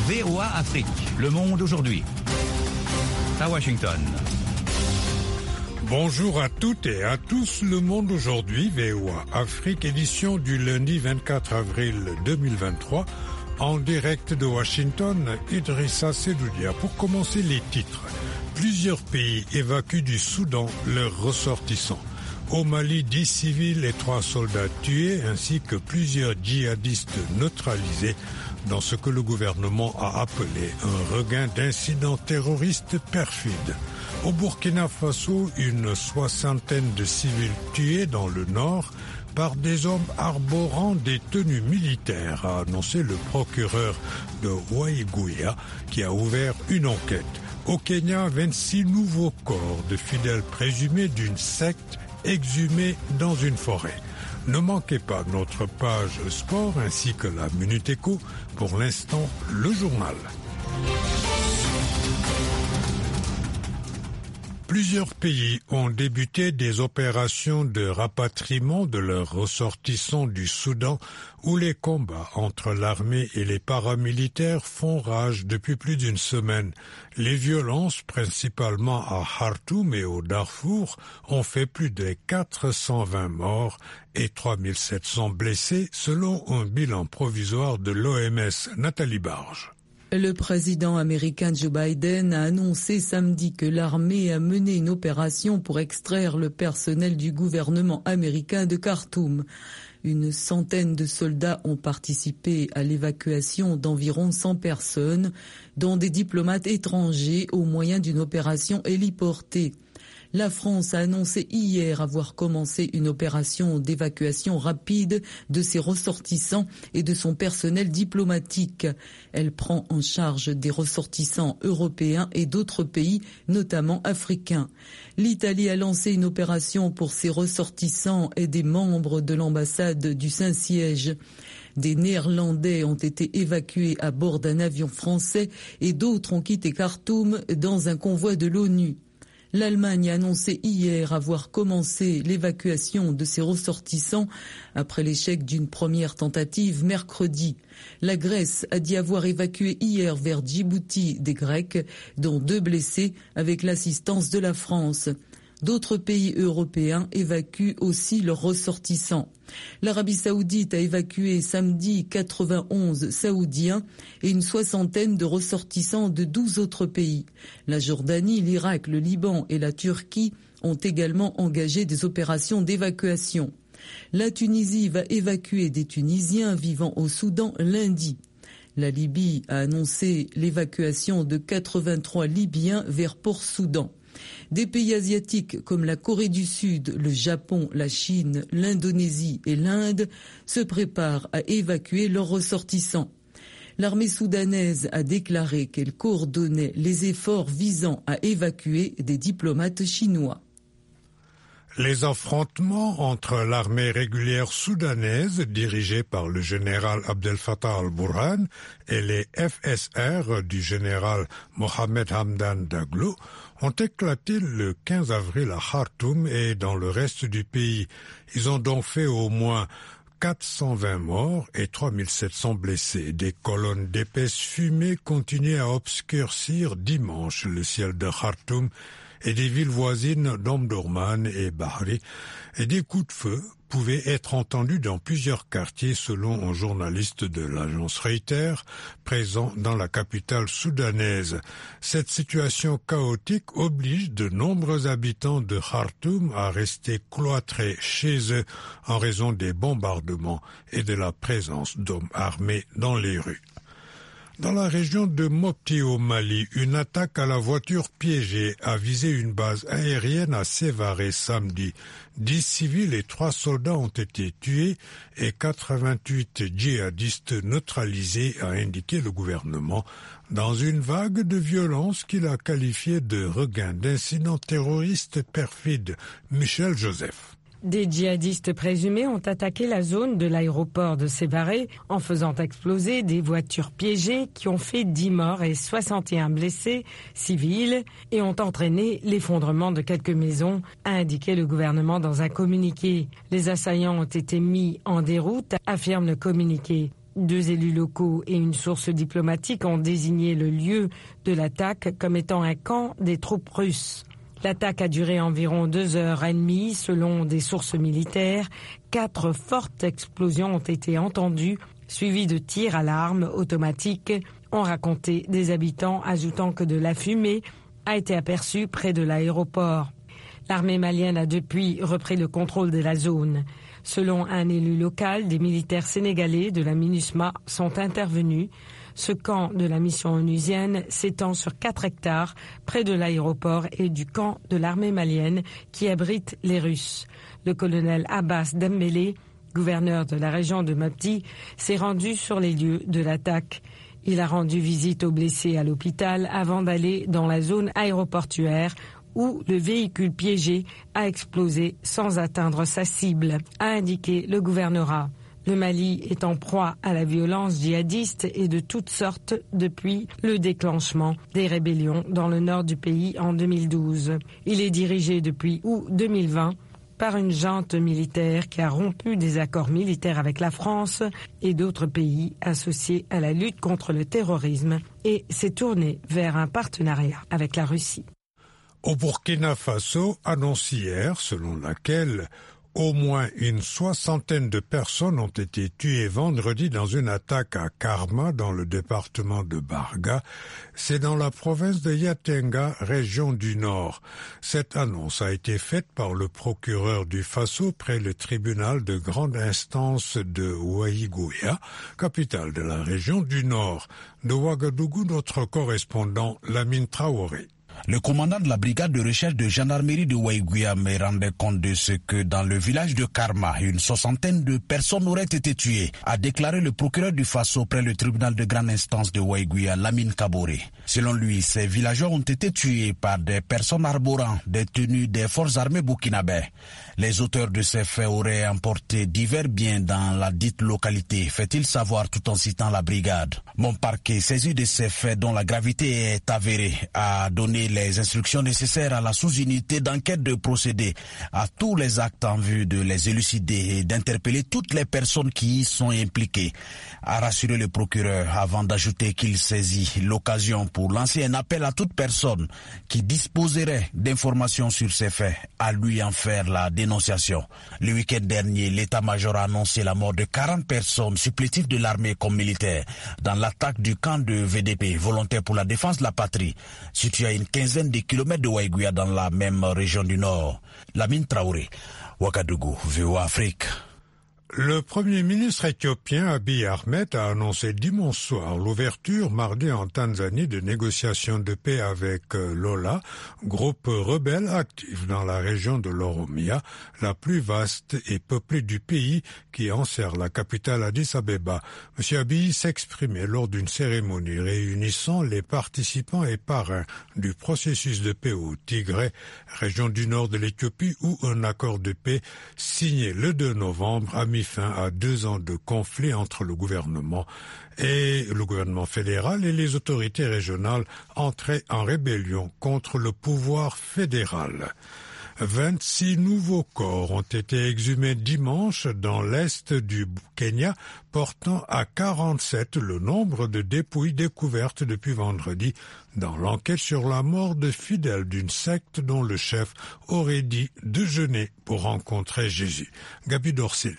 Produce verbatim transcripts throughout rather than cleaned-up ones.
V O A Afrique, le monde aujourd'hui. À Washington. Bonjour à toutes et à tous, le monde aujourd'hui, V O A Afrique, édition du lundi vingt-quatre avril deux mille vingt-trois, en direct de Washington, Idrissa Sedoudia. Pour commencer les titres, plusieurs pays évacuent du Soudan leurs ressortissants. Au Mali, dix civils et trois soldats tués, ainsi que plusieurs djihadistes neutralisés dans ce que le gouvernement a appelé un regain d'incidents terroristes perfides. Au Burkina Faso, une soixantaine de civils tués dans le nord par des hommes arborant des tenues militaires, a annoncé le procureur de Waïgouya, qui a ouvert une enquête. Au Kenya, vingt-six nouveaux corps de fidèles présumés d'une secte exhumés dans une forêt. Ne manquez pas notre page sport ainsi que la Minute Éco. Pour l'instant, le journal. Plusieurs pays ont débuté des opérations de rapatriement de leurs ressortissants du Soudan, où les combats entre l'armée et les paramilitaires font rage depuis plus d'une semaine. Les violences, principalement à Khartoum et au Darfour, ont fait plus de quatre cent vingt morts et trois mille sept cents blessés, selon un bilan provisoire de l'O M S. Nathalie Barge. Le président américain Joe Biden a annoncé samedi que l'armée a mené une opération pour extraire le personnel du gouvernement américain de Khartoum. Une centaine de soldats ont participé à l'évacuation d'environ cent personnes, dont des diplomates étrangers, au moyen d'une opération héliportée. La France a annoncé hier avoir commencé une opération d'évacuation rapide de ses ressortissants et de son personnel diplomatique. Elle prend en charge des ressortissants européens et d'autres pays, notamment africains. L'Italie a lancé une opération pour ses ressortissants et des membres de l'ambassade du Saint-Siège. Des Néerlandais ont été évacués à bord d'un avion français et d'autres ont quitté Khartoum dans un convoi de l'ONU. L'Allemagne a annoncé hier avoir commencé l'évacuation de ses ressortissants après l'échec d'une première tentative mercredi. La Grèce a dit avoir évacué hier vers Djibouti des Grecs, dont deux blessés, avec l'assistance de la France. D'autres pays européens évacuent aussi leurs ressortissants. L'Arabie saoudite a évacué samedi quatre-vingt-onze Saoudiens et une soixantaine de ressortissants de douze autres pays. La Jordanie, l'Irak, le Liban et la Turquie ont également engagé des opérations d'évacuation. La Tunisie va évacuer des Tunisiens vivant au Soudan lundi. La Libye a annoncé l'évacuation de quatre-vingt-trois Libyens vers Port-Soudan. Des pays asiatiques comme la Corée du Sud, le Japon, la Chine, l'Indonésie et l'Inde se préparent à évacuer leurs ressortissants. L'armée soudanaise a déclaré qu'elle coordonnait les efforts visant à évacuer des diplomates chinois. Les affrontements entre l'armée régulière soudanaise, dirigée par le général Abdel Fattah al-Burhan, et les F S R du général Mohamed Hamdan Daglo ont éclaté le quinze avril à Khartoum et dans le reste du pays. Ils ont donc fait au moins quatre cent vingt morts et trois mille sept cents blessés. Des colonnes d'épaisse fumée continuaient à obscurcir dimanche le ciel de Khartoum et des villes voisines d'Omdurman et Bahri, et des coups de feu pouvaient être entendus dans plusieurs quartiers selon un journaliste de l'agence Reuters présent dans la capitale soudanaise. Cette situation chaotique oblige de nombreux habitants de Khartoum à rester cloîtrés chez eux en raison des bombardements et de la présence d'hommes armés dans les rues. Dans la région de Mopti au Mali, une attaque à la voiture piégée a visé une base aérienne à Sévaré samedi. Dix civils et trois soldats ont été tués et quatre-vingt-huit djihadistes neutralisés, a indiqué le gouvernement, dans une vague de violence qu'il a qualifiée de regain d'incidents terroristes perfides. Michel Joseph. Des djihadistes présumés ont attaqué la zone de l'aéroport de Sévaré en faisant exploser des voitures piégées qui ont fait dix morts et soixante et un blessés civils et ont entraîné l'effondrement de quelques maisons, a indiqué le gouvernement dans un communiqué. Les assaillants ont été mis en déroute, affirme le communiqué. Deux élus locaux et une source diplomatique ont désigné le lieu de l'attaque comme étant un camp des troupes russes. L'attaque a duré environ deux heures et demie selon des sources militaires. Quatre fortes explosions ont été entendues, suivies de tirs à l'arme automatique, ont raconté des habitants, ajoutant que de la fumée a été aperçue près de l'aéroport. L'armée malienne a depuis repris le contrôle de la zone. Selon un élu local, des militaires sénégalais de la MINUSMA sont intervenus. Ce camp de la mission onusienne s'étend sur quatre hectares près de l'aéroport et du camp de l'armée malienne qui abrite les Russes. Le colonel Abbas Dembélé, gouverneur de la région de Mopti, s'est rendu sur les lieux de l'attaque. Il a rendu visite aux blessés à l'hôpital avant d'aller dans la zone aéroportuaire où le véhicule piégé a explosé sans atteindre sa cible, a indiqué le gouvernorat. Le Mali est en proie à la violence djihadiste et de toutes sortes depuis le déclenchement des rébellions dans le nord du pays en deux mille douze. Il est dirigé depuis août deux mille vingt par une junte militaire qui a rompu des accords militaires avec la France et d'autres pays associés à la lutte contre le terrorisme et s'est tourné vers un partenariat avec la Russie. Au Burkina Faso, annonce hier selon laquelle au moins une soixantaine de personnes ont été tuées vendredi dans une attaque à Karma, dans le département de Barga. C'est dans la province de Yatenga, région du Nord. Cette annonce a été faite par le procureur du Faso près le tribunal de grande instance de Ouaïgouya, capitale de la région du Nord. De Ouagadougou, notre correspondant Lamine Traoré. Le commandant de la brigade de recherche de gendarmerie de Ouaïgouya me rendait compte de ce que dans le village de Karma, une soixantaine de personnes auraient été tuées, a déclaré le procureur du Faso près le tribunal de grande instance de Ouaïgouya, Lamine Kaboré. Selon lui, ces villageois ont été tués par des personnes arborant des tenues des forces armées burkinabè. Les auteurs de ces faits auraient emporté divers biens dans la dite localité, fait-il savoir tout en citant la brigade. Mon parquet, saisi de ces faits dont la gravité est avérée, a donné les instructions nécessaires à la sous-unité d'enquête de procéder à tous les actes en vue de les élucider et d'interpeller toutes les personnes qui y sont impliquées, a rassuré le procureur avant d'ajouter qu'il saisit l'occasion pour lancer un appel à toute personne qui disposerait d'informations sur ces faits à lui en faire la dénonciation. Le week-end dernier, l'état-major a annoncé la mort de quarante personnes supplétives de l'armée comme militaires dans l'attaque du camp de V D P, volontaire pour la défense de la patrie, situé à une quinzaine de kilomètres de Ouaïgouya dans la même région du Nord. Lamine Traoré, Ouagadougou, V O A Afrique. Le Premier ministre éthiopien Abiy Ahmed a annoncé dimanche soir l'ouverture mardi en Tanzanie de négociations de paix avec l'Ola, groupe rebelle actif dans la région de l'Oromia, la plus vaste et peuplée du pays qui enserre la capitale Addis Abeba. M. Abiy s'exprimait lors d'une cérémonie réunissant les participants et parrains du processus de paix au Tigré, région du nord de l'Éthiopie, où un accord de paix signé le deux novembre a mis fin à deux ans de conflit entre le gouvernement et le gouvernement fédéral et les autorités régionales entrées en rébellion contre le pouvoir fédéral. vingt-six nouveaux corps ont été exhumés dimanche dans l'est du Kenya, portant à quarante-sept le nombre de dépouilles découvertes depuis vendredi dans l'enquête sur la mort de fidèles d'une secte dont le chef aurait dit de jeûner pour rencontrer Jésus. Gabi Dorsil.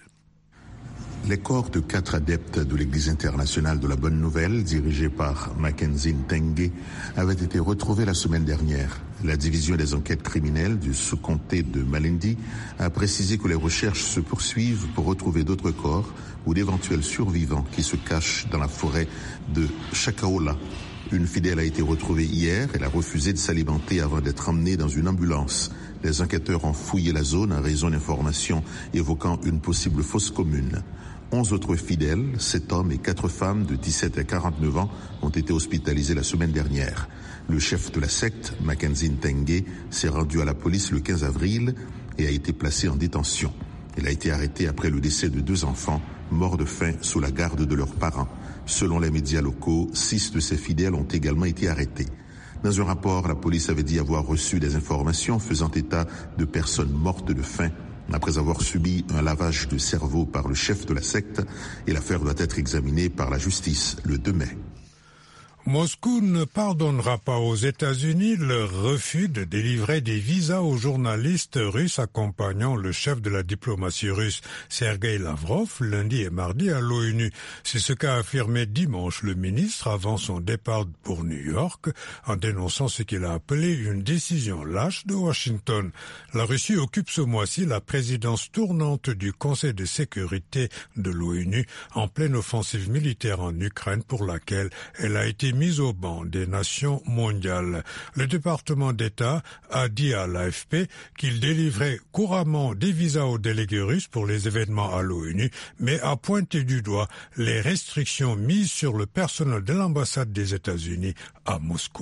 Les corps de quatre adeptes de l'Église internationale de la Bonne Nouvelle, dirigés par Mackenzie Ntenge, avaient été retrouvés la semaine dernière. La division des enquêtes criminelles du sous-comté de Malindi a précisé que les recherches se poursuivent pour retrouver d'autres corps ou d'éventuels survivants qui se cachent dans la forêt de Chakaola. Une fidèle a été retrouvée hier. Elle a refusé de s'alimenter avant d'être emmenée dans une ambulance. Les enquêteurs ont fouillé la zone en raison d'informations évoquant une possible fosse commune. Onze autres fidèles, sept hommes et quatre femmes de dix-sept à quarante-neuf ans, ont été hospitalisés la semaine dernière. Le chef de la secte, Mackenzie Ntenge, s'est rendu à la police le quinze avril et a été placé en détention. Il a été arrêté après le décès de deux enfants, morts de faim sous la garde de leurs parents. Selon les médias locaux, six de ces fidèles ont également été arrêtés. Dans un rapport, la police avait dit avoir reçu des informations faisant état de personnes mortes de faim après avoir subi un lavage de cerveau par le chef de la secte, et l'affaire doit être examinée par la justice le deux mai. Moscou ne pardonnera pas aux États-Unis le refus de délivrer des visas aux journalistes russes accompagnant le chef de la diplomatie russe, Sergueï Lavrov, lundi et mardi à l'ONU. C'est ce qu'a affirmé dimanche le ministre avant son départ pour New York, en dénonçant ce qu'il a appelé une décision lâche de Washington. La Russie occupe ce mois-ci la présidence tournante du Conseil de sécurité de l'ONU en pleine offensive militaire en Ukraine pour laquelle elle a été mise au banc des nations mondiales. Le département d'État a dit à l'A F P qu'il délivrait couramment des visas aux délégués russes pour les événements à l'ONU, mais a pointé du doigt les restrictions mises sur le personnel de l'ambassade des États-Unis à Moscou.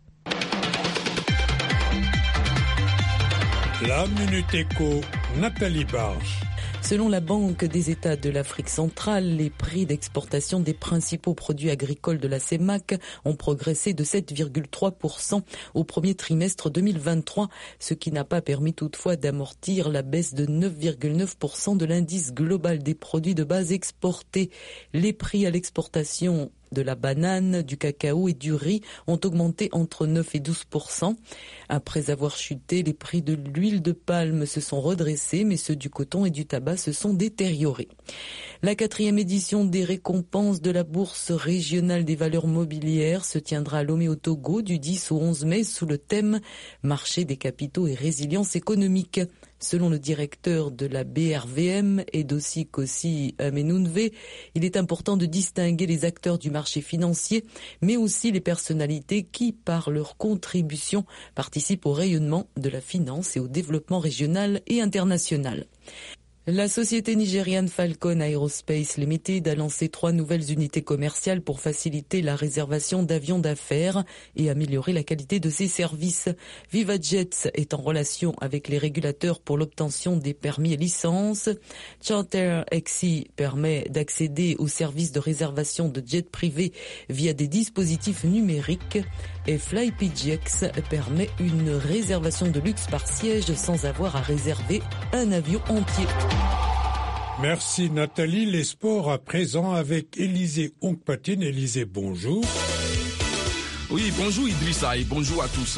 La Minute Éco, Nathalie Barge. Selon la Banque des États de l'Afrique centrale, les prix d'exportation des principaux produits agricoles de la C E M A C ont progressé de sept virgule trois pour cent au premier trimestre deux mille vingt-trois, ce qui n'a pas permis toutefois d'amortir la baisse de neuf virgule neuf pour cent de l'indice global des produits de base exportés. Les prix à l'exportation de la banane, du cacao et du riz ont augmenté entre neuf et douze pour cent. Après avoir chuté, les prix de l'huile de palme se sont redressés, mais ceux du coton et du tabac se sont détériorés. La quatrième édition des récompenses de la Bourse régionale des valeurs mobilières se tiendra à Lomé au Togo du dix au onze mai sous le thème « Marché des capitaux et résilience économique ». Selon le directeur de la B R V M, Edosi Kossi Amenunve, il est important de distinguer les acteurs du marché financier, mais aussi les personnalités qui, par leur contribution, participent au rayonnement de la finance et au développement régional et international. La société nigériane Falcon Aerospace Limited a lancé trois nouvelles unités commerciales pour faciliter la réservation d'avions d'affaires et améliorer la qualité de ses services. VivaJet est en relation avec les régulateurs pour l'obtention des permis et licences. CharterXi permet d'accéder aux services de réservation de jets privés via des dispositifs numériques. Et FlyPGX permet une réservation de luxe par siège sans avoir à réserver un avion entier. Merci Nathalie. Les sports à présent avec Élisée Onkpatine. Élisée, bonjour. Oui, bonjour Idrissa et bonjour à tous.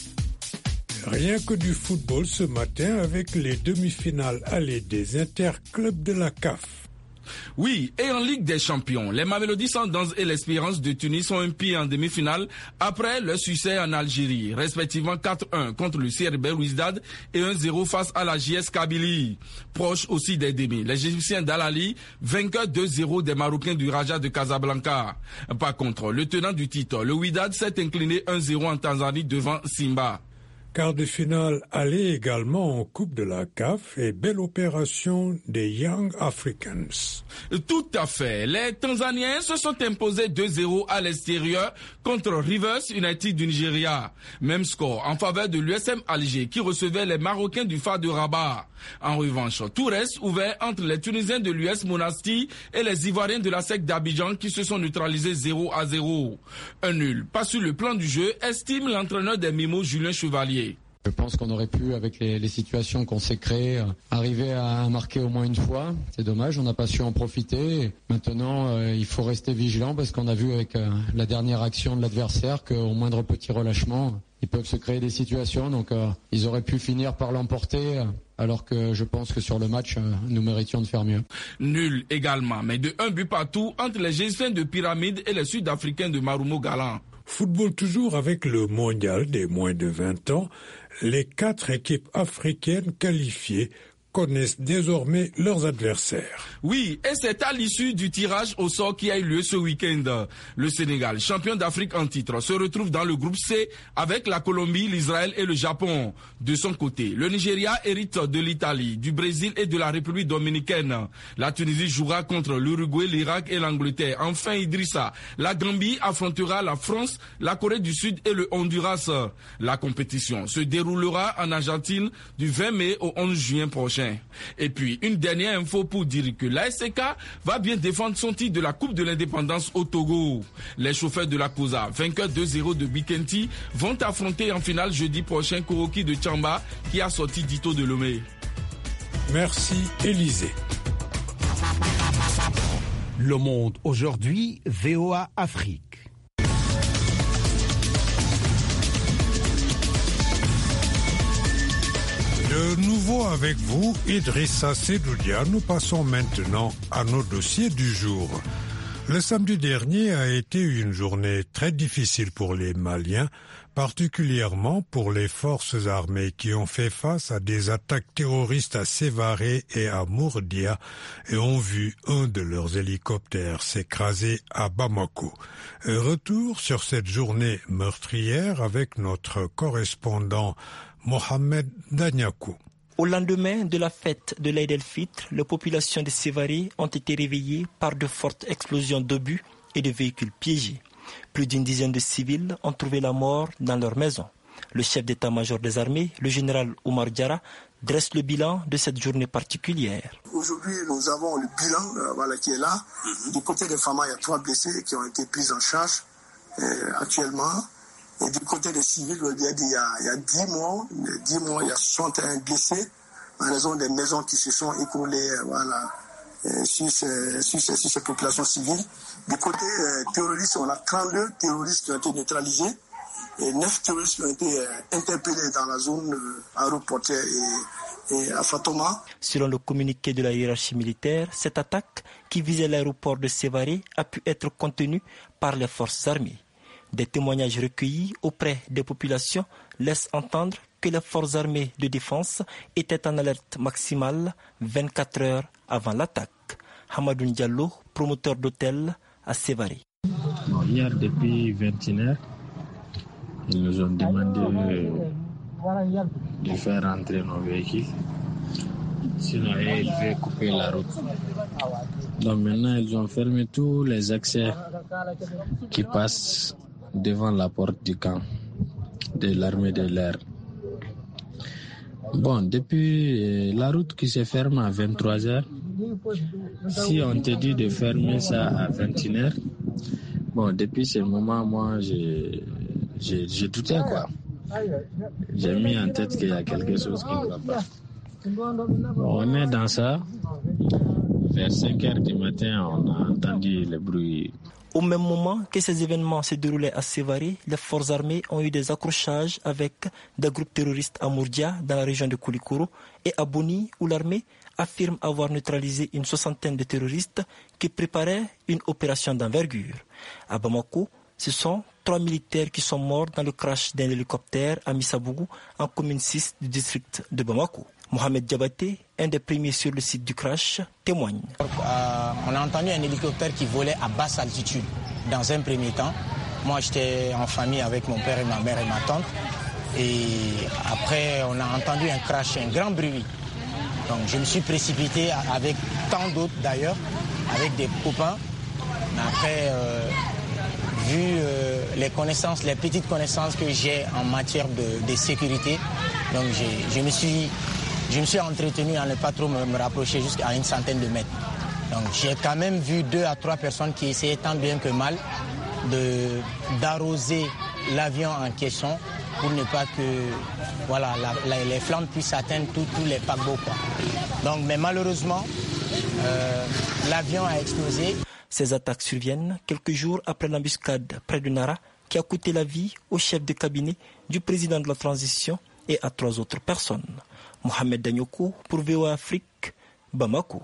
Rien que du football ce matin avec les demi-finales allées des interclubs de la C A F. Oui, et en Ligue des Champions, les Mamelody Sundowns et l'Espérance de Tunis sont un pied en demi-finale après leur succès en Algérie, respectivement quatre un contre le C R B Ouizdad et un zéro face à la J S Kabylie. Proche aussi des demi, les Égyptiens d'Al-Ali, vainqueurs deux zéro des Marocains du Raja de Casablanca. Par contre, le tenant du titre, le Wydad, s'est incliné un zéro en Tanzanie devant Simba. Quart de finale aller également en Coupe de la C A F et belle opération des Young Africans. Tout à fait. Les Tanzaniens se sont imposés deux zéro à l'extérieur contre Rivers United du Nigeria. Même score en faveur de l'U S M Alger qui recevait les Marocains du F A R de Rabat. En revanche, tout reste ouvert entre les Tunisiens de l'U S Monastir et les Ivoiriens de la S E C d'Abidjan qui se sont neutralisés zéro à zéro. Un nul, pas sur le plan du jeu, estime l'entraîneur des Mimos Julien Chevalier. Je pense qu'on aurait pu, avec les, les situations qu'on s'est créées, arriver à marquer au moins une fois. C'est dommage, on n'a pas su en profiter. Maintenant, euh, il faut rester vigilant parce qu'on a vu avec euh, la dernière action de l'adversaire qu'au moindre petit relâchement, ils peuvent se créer des situations. Donc, euh, ils auraient pu finir par l'emporter. Euh, alors que je pense que sur le match, euh, nous méritions de faire mieux. Nul également, mais de un but partout entre les Égyptiens de Pyramide et les Sud-Africains de Marumo Galan. Football toujours avec le mondial des moins de vingt ans. Les quatre équipes africaines qualifiées connaissent désormais leurs adversaires. Oui, et c'est à l'issue du tirage au sort qui a eu lieu ce week-end. Le Sénégal, champion d'Afrique en titre, se retrouve dans le groupe C avec la Colombie, l'Israël et le Japon. De son côté, le Nigeria hérite de l'Italie, du Brésil et de la République dominicaine. La Tunisie jouera contre l'Uruguay, l'Irak et l'Angleterre. Enfin, Idrissa, la Gambie affrontera la France, la Corée du Sud et le Honduras. La compétition se déroulera en Argentine du vingt mai au onze juin prochain. Et puis, une dernière info pour dire que l'A S K va bien défendre son titre de la Coupe de l'Indépendance au Togo. Les chauffeurs de la Cosa, vainqueurs deux zéro de Bikenti, vont affronter en finale jeudi prochain Koroki de Tchamba qui a sorti Dito de Lomé. Merci Élisée. Le Monde aujourd'hui, V O A Afrique. De nouveau avec vous, Idrissa Sedoudia. Nous passons maintenant à nos dossiers du jour. Le samedi dernier a été une journée très difficile pour les Maliens, particulièrement pour les forces armées qui ont fait face à des attaques terroristes à Sévaré et à Mourdia et ont vu un de leurs hélicoptères s'écraser à Bamako. Retour sur cette journée meurtrière avec notre correspondant Mohamed Danyakou. Au lendemain de la fête de l'Aïd el-Fitr, les populations de Sévaré ont été réveillées par de fortes explosions d'obus et de véhicules piégés. Plus d'une dizaine de civils ont trouvé la mort dans leur maison. Le chef d'état-major des armées, le général Oumar Diarra, dresse le bilan de cette journée particulière. Aujourd'hui, nous avons le bilan euh, voilà, qui est là. Mm-hmm. Du côté des femmes, il y a trois blessés qui ont été pris en charge euh, actuellement. Et du côté des civils, il y a, il y a, il y a dix morts, dix morts, il y a soixante et un blessés en raison des maisons qui se sont écoulées voilà, sur, ces, sur, ces, sur ces populations civiles. Du côté euh, terroriste, on a trente-deux terroristes qui ont été neutralisés et neuf terroristes qui ont été euh, interpellés dans la zone euh, aéroportuaire et, et à Fatoma. Selon le communiqué de la hiérarchie militaire, cette attaque qui visait l'aéroport de Sévaré a pu être contenue par les forces armées. Des témoignages recueillis auprès des populations laissent entendre que les forces armées de défense étaient en alerte maximale vingt-quatre heures avant l'attaque. Hamadou Diallo, promoteur d'hôtel à Sévaré. Bon, hier, depuis vingt et une heures, ils nous ont demandé de faire rentrer nos véhicules. Sinon, ils devaient couper la route. Donc maintenant, ils ont fermé tous les accès qui passent devant la porte du camp de l'armée de l'air. Bon, depuis la route qui se ferme à vingt-trois heures, si on te dit de fermer ça à vingt et une heures, bon, depuis ce moment, moi, j'ai, j'ai, j'ai douté, quoi. J'ai mis en tête qu'il y a quelque chose qui ne va pas. Bon, on est dans ça. Vers cinq heures du matin, on a entendu le bruit. Au même moment que ces événements se déroulaient à Sévaré, les forces armées ont eu des accrochages avec des groupes terroristes à Mourdia, dans la région de Koulikoro, et à Boni, où l'armée affirme avoir neutralisé une soixantaine de terroristes qui préparaient une opération d'envergure. À Bamako, ce sont trois militaires qui sont morts dans le crash d'un hélicoptère à Missabougou, en commune six du district de Bamako. Mohamed Diabaté, un des premiers sur le site du crash, témoigne. Euh, on a entendu un hélicoptère qui volait à basse altitude. Dans un premier temps, moi j'étais en famille avec mon père et ma mère et ma tante. Et après, on a entendu un crash, un grand bruit. Donc je me suis précipité avec tant d'autres d'ailleurs, avec des copains. Mais après, euh, vu euh, les connaissances, les petites connaissances que j'ai en matière de, de sécurité, donc j'ai, je me suis... Je me suis entretenu à ne pas trop me, me rapprocher jusqu'à une centaine de mètres. Donc j'ai quand même vu deux à trois personnes qui essayaient tant bien que mal de, d'arroser l'avion en question pour ne pas que voilà, la, la, les flammes puissent atteindre tous les paquebots, quoi. Donc, mais malheureusement, euh, l'avion a explosé. Ces attaques surviennent quelques jours après l'embuscade près de Nara qui a coûté la vie au chef de cabinet du président de la transition et à trois autres personnes. Mohamed Danyoko pour V O A Afrique, Bamako.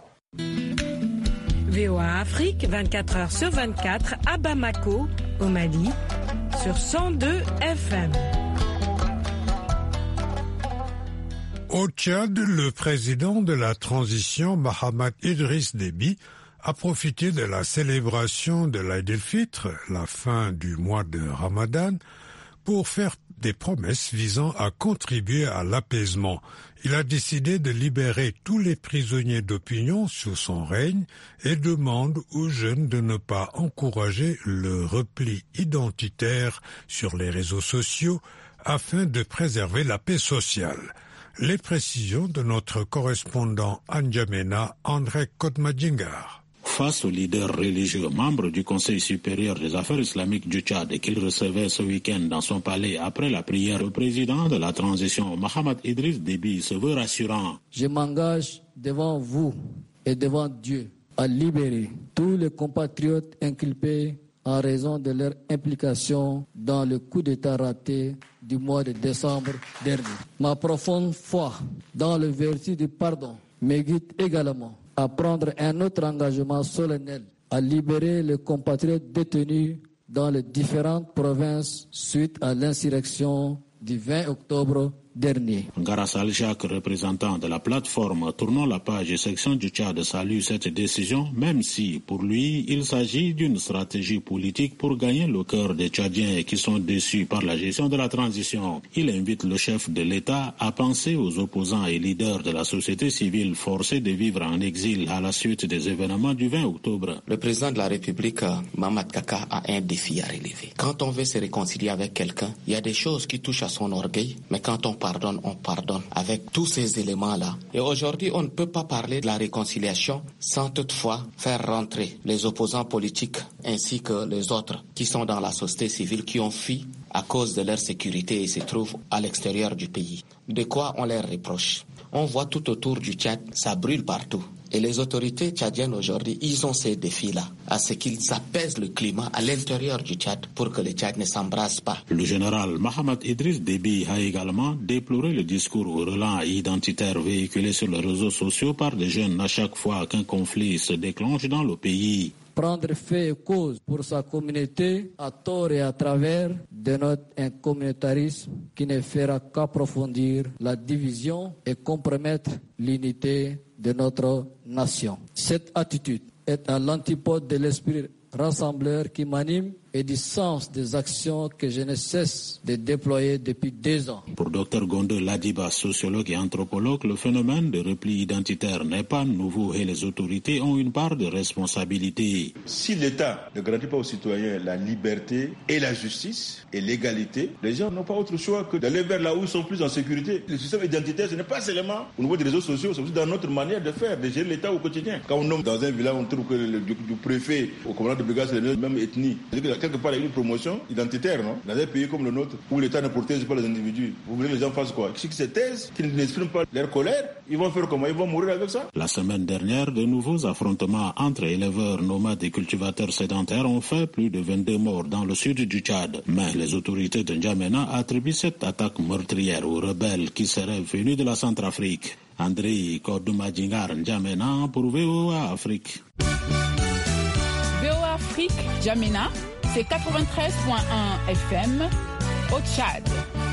V O A Afrique, vingt-quatre heures sur vingt-quatre à Bamako, au Mali, sur cent deux F M. Au Tchad, le président de la transition, Mahamat Idriss Déby, a profité de la célébration de l'Aïd el-Fitr, la fin du mois de Ramadan, pour faire des promesses visant à contribuer à l'apaisement. Il a décidé de libérer tous les prisonniers d'opinion sous son règne et demande aux jeunes de ne pas encourager le repli identitaire sur les réseaux sociaux afin de préserver la paix sociale. Les précisions de notre correspondant à N'Djamena, André Kodmadjingar. face aux leaders religieux membres du Conseil supérieur des affaires islamiques du Tchad qu'il recevait ce week-end dans son palais après la prière. Le président de la transition, Mohamed Idriss Déby, se veut rassurant. Je m'engage devant vous et devant Dieu à libérer tous les compatriotes inculpés en raison de leur implication dans le coup d'État raté du mois de décembre dernier. Ma profonde foi dans le vertu du pardon me guide également à prendre un autre engagement solennel, à libérer les compatriotes détenus dans les différentes provinces suite à l'insurrection du vingt octobre dernier. Garas Al-Jacques, représentant de la plateforme Tournons la page section du Tchad, salue cette décision, même si, pour lui, il s'agit d'une stratégie politique pour gagner le cœur des Tchadiens qui sont déçus par la gestion de la transition. Il invite le chef de l'État à penser aux opposants et leaders de la société civile forcés de vivre en exil à la suite des événements du vingt octobre. Le président de la République, Mamad Kaka, a un défi à relever. Quand on veut se réconcilier avec quelqu'un, il y a des choses qui touchent à son orgueil, mais quand on pardonne, on pardonne avec tous ces éléments-là. Et aujourd'hui, on ne peut pas parler de la réconciliation sans toutefois faire rentrer les opposants politiques ainsi que les autres qui sont dans la société civile, qui ont fui à cause de leur sécurité et se trouvent à l'extérieur du pays. De quoi on leur reproche? On voit tout autour du Tchad, ça brûle partout. Et les autorités tchadiennes aujourd'hui, ils ont ces défis-là, à ce qu'ils apaisent le climat à l'intérieur du Tchad pour que le Tchad ne s'embrasse pas. Le général Mohamed Idriss Déby a également déploré le discours relent identitaire véhiculé sur les réseaux sociaux par des jeunes à chaque fois qu'un conflit se déclenche dans le pays. Prendre fait et cause pour sa communauté à tort et à travers de notre incommunautarisme qui ne fera qu'approfondir la division et compromettre l'unité de notre nation. Cette attitude est à l'antipode de l'esprit rassembleur qui m'anime et du sens des actions que je ne cesse de déployer depuis deux ans. Pour Dr Gondo Ladiba, sociologue et anthropologue, le phénomène de repli identitaire n'est pas nouveau et les autorités ont une part de responsabilité. Si l'État ne garantit pas aux citoyens la liberté et la justice et l'égalité, les gens n'ont pas autre choix que d'aller vers là où ils sont plus en sécurité. Le système identitaire, ce n'est pas seulement au niveau des réseaux sociaux, c'est aussi dans notre manière de faire, de gérer l'État au quotidien. Quand on nomme dans un village, on trouve que le du, du préfet au commandant de brigade, c'est la même ethnie. Quelque part, il y a une promotion identitaire, non? Dans un pays comme le nôtre, où l'État ne protège pas les individus, vous voulez que les gens fassent quoi? Ceux qui se taisent, qui n'expriment pas leur colère, ils vont faire comment? Ils vont mourir avec ça? La semaine dernière, de nouveaux affrontements entre éleveurs, nomades et cultivateurs sédentaires ont fait plus de vingt-deux morts dans le sud du Tchad. Mais les autorités de N'Djamena attribuent cette attaque meurtrière aux rebelles qui seraient venus de la Centrafrique. André Kodoumadjingar, N'Djamena pour V O A Afrique. V O A Afrique, N'Djamena, c'est quatre-vingt-treize virgule un F M au Tchad.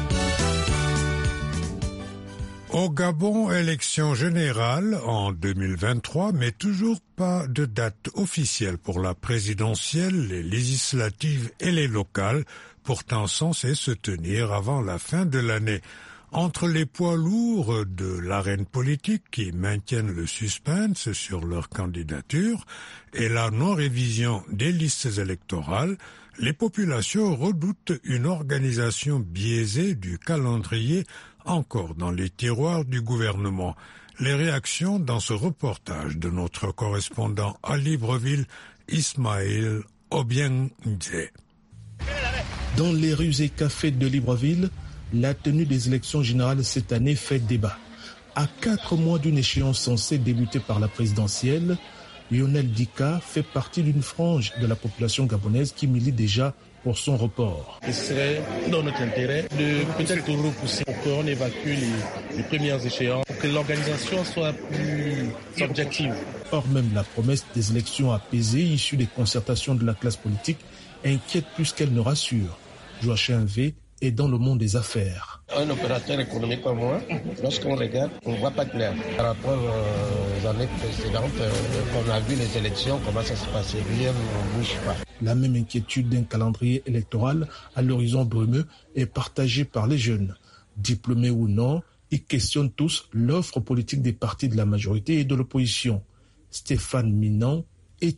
Au Gabon, élection générale en deux mille vingt-trois, mais toujours pas de date officielle pour la présidentielle, les législatives et les locales, pourtant censées se tenir avant la fin de l'année. Entre les poids lourds de l'arène politique qui maintiennent le suspense sur leur candidature et la non-révision des listes électorales, les populations redoutent une organisation biaisée du calendrier encore dans les tiroirs du gouvernement. Les réactions dans ce reportage de notre correspondant à Libreville, Ismaël Obiengze. Dans les rues et cafés de Libreville, la tenue des élections générales cette année fait débat. À quatre mois d'une échéance censée débuter par la présidentielle, Lionel Dika fait partie d'une frange de la population gabonaise qui milite déjà pour son report. Ce serait dans notre intérêt de peut-être repousser pour qu'on évacue les, les premières échéances, pour que l'organisation soit plus objective. Or même la promesse des élections apaisées issues des concertations de la classe politique inquiète plus qu'elle ne rassure. Joachim V est dans le monde des affaires. Un opérateur économique comme moi, lorsqu'on regarde, on ne voit pas clair. Par rapport aux années précédentes, on a vu les élections, comment ça se passait, rien ne bouge pas. La même inquiétude d'un calendrier électoral à l'horizon brumeux est partagée par les jeunes. Diplômés ou non, ils questionnent tous l'offre politique des partis de la majorité et de l'opposition. Stéphane Minan, étudiant.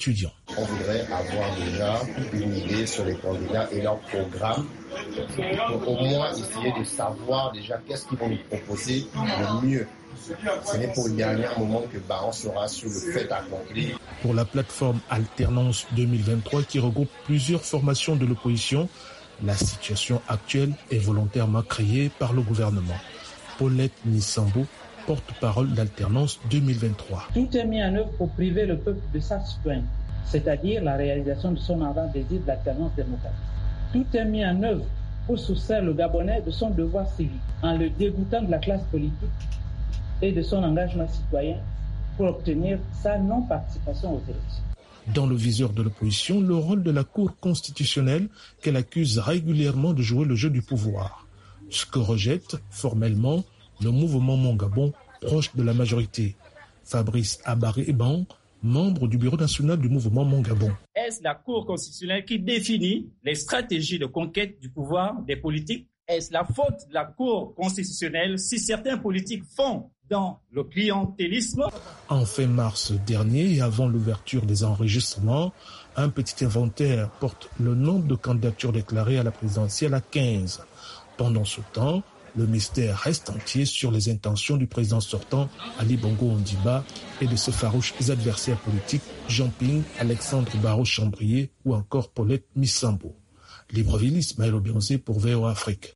On voudrait avoir déjà une idée sur les candidats et leur programme pour au moins essayer de savoir déjà qu'est-ce qu'ils vont nous proposer le mieux. Ce n'est pour le dernier moment que Baron sera sur le fait accompli. Pour la plateforme Alternance deux mille vingt-trois qui regroupe plusieurs formations de l'opposition, la situation actuelle est volontairement créée par le gouvernement. Paulette Nissambo, porte-parole d'Alternance deux mille vingt-trois. Tout est mis en œuvre pour priver le peuple de sa citoyenneté, c'est-à-dire la réalisation de son ardent désir d'alternance démocratique. Tout est mis en œuvre pour soustraire le Gabonais de son devoir civique, en le dégoûtant de la classe politique et de son engagement citoyen pour obtenir sa non-participation aux élections. Dans le viseur de l'opposition, le rôle de la Cour constitutionnelle qu'elle accuse régulièrement de jouer le jeu du pouvoir, ce que rejette formellement le mouvement Mon Gabon, proche de la majorité. Fabrice Abaré-Ban, membre du bureau national du mouvement Mon Gabon. Est-ce la Cour constitutionnelle qui définit les stratégies de conquête du pouvoir des politiques? Est-ce la faute de la Cour constitutionnelle si certains politiques font dans le clientélisme? En fin mars dernier et avant l'ouverture des enregistrements, un petit inventaire porte le nombre de candidatures déclarées à la présidentielle à quinze. Pendant ce temps, le mystère reste entier sur les intentions du président sortant, Ali Bongo Ondimba, et de ses farouches adversaires politiques, Jean Ping, Alexandre Barrault-Chambrier ou encore Paulette Nissambo. Libreville, Ismaël Obionzé pour V O A Afrique.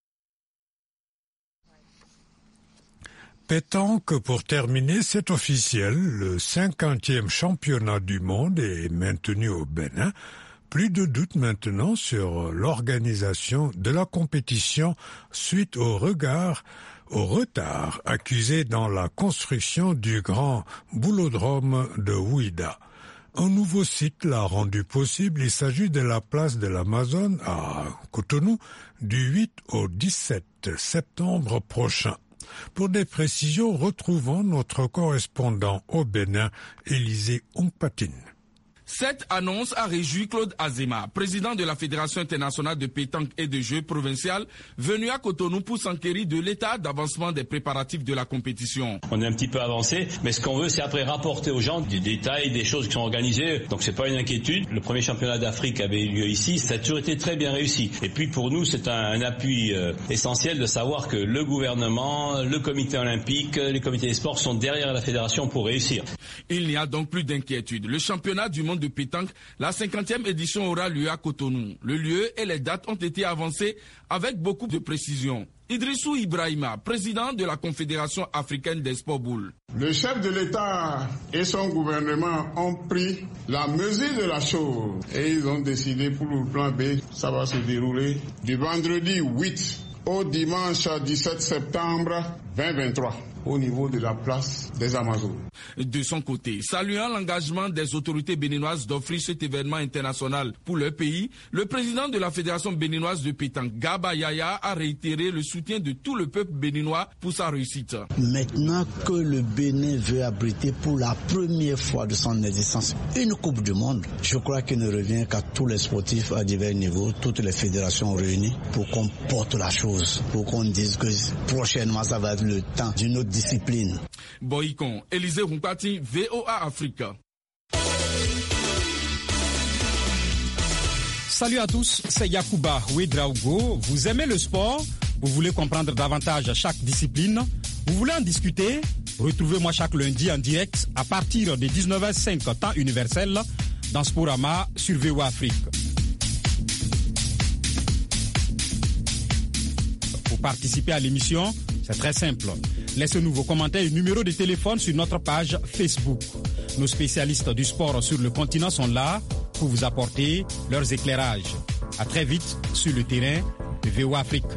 Pétanque, pour terminer, c'est officiel. Le cinquantième championnat du monde est maintenu au Bénin. Plus de doute maintenant sur l'organisation de la compétition suite au regard, au retard accusé dans la construction du grand boulodrome de Ouida. Un nouveau site l'a rendu possible. Il s'agit de la place de l'Amazone à Cotonou du huit au dix-sept septembre prochain. Pour des précisions, retrouvons notre correspondant au Bénin, Élisée Ompatine. Cette annonce a réjoui Claude Azema, président de la Fédération internationale de pétanque et de jeux provinciales, venu à Cotonou pour s'enquérir de l'état d'avancement des préparatifs de la compétition. On est un petit peu avancé, mais ce qu'on veut, c'est après rapporter aux gens des détails, des choses qui sont organisées. Donc c'est pas une inquiétude. Le premier championnat d'Afrique avait eu lieu ici, ça a toujours été très bien réussi. Et puis pour nous, c'est un, un appui euh, essentiel de savoir que le gouvernement, le comité olympique, les comités des sports sont derrière la fédération pour réussir. Il n'y a donc plus d'inquiétude. Le championnat du monde de pétanque, la cinquantième édition aura lieu à Cotonou. Le lieu et les dates ont été avancés avec beaucoup de précision. Idrissou Ibrahima, président de la Confédération africaine des sports boules. Le chef de l'État et son gouvernement ont pris la mesure de la chose et ils ont décidé pour le plan B, ça va se dérouler du vendredi huit au dimanche dix-sept septembre deux mille vingt-trois. Au niveau de la place des Amazones. De son côté, saluant l'engagement des autorités béninoises d'offrir cet événement international pour leur pays, le président de la Fédération béninoise de pétanque, Gaba Yaya, a réitéré le soutien de tout le peuple béninois pour sa réussite. Maintenant que le Bénin veut abriter pour la première fois de son existence une Coupe du Monde, je crois qu'il ne revient qu'à tous les sportifs à divers niveaux, toutes les fédérations réunies, pour qu'on porte la chose, pour qu'on dise que prochainement ça va être le temps d'une autre discipline. Boycon, Élisée Rumpati, V O A Afrique. Salut à tous, c'est Yacouba Ouedraogo. Vous aimez le sport? Vous voulez comprendre davantage chaque discipline? Vous voulez en discuter? Retrouvez-moi chaque lundi en direct à partir de dix-neuf heures zéro cinq temps universel dans Sporama sur V O A Afrique. Pour participer à l'émission, c'est très simple. Laissez-nous vos commentaires et numéros de téléphone sur notre page Facebook. Nos spécialistes du sport sur le continent sont là pour vous apporter leurs éclairages. À très vite sur le terrain de V O A Afrique.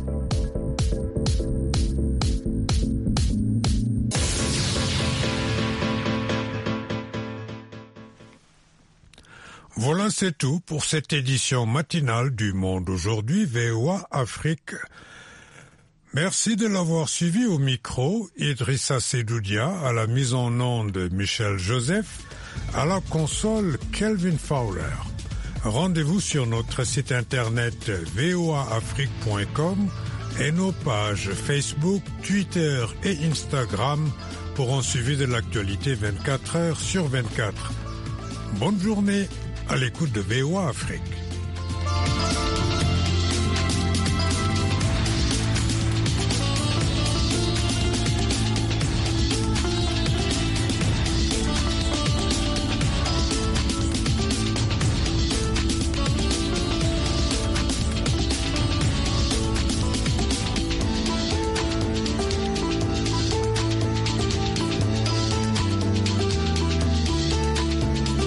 Voilà, c'est tout pour cette édition matinale du Monde aujourd'hui, V O A Afrique. Merci de l'avoir suivi au micro, Idrissa Sedoudia, à la mise en onde Michel Joseph, à la console Kelvin Fowler. Rendez-vous sur notre site internet v o a afrique point com et nos pages Facebook, Twitter et Instagram pour un suivi de l'actualité vingt-quatre heures sur vingt-quatre. Bonne journée à l'écoute de V O A Afrique.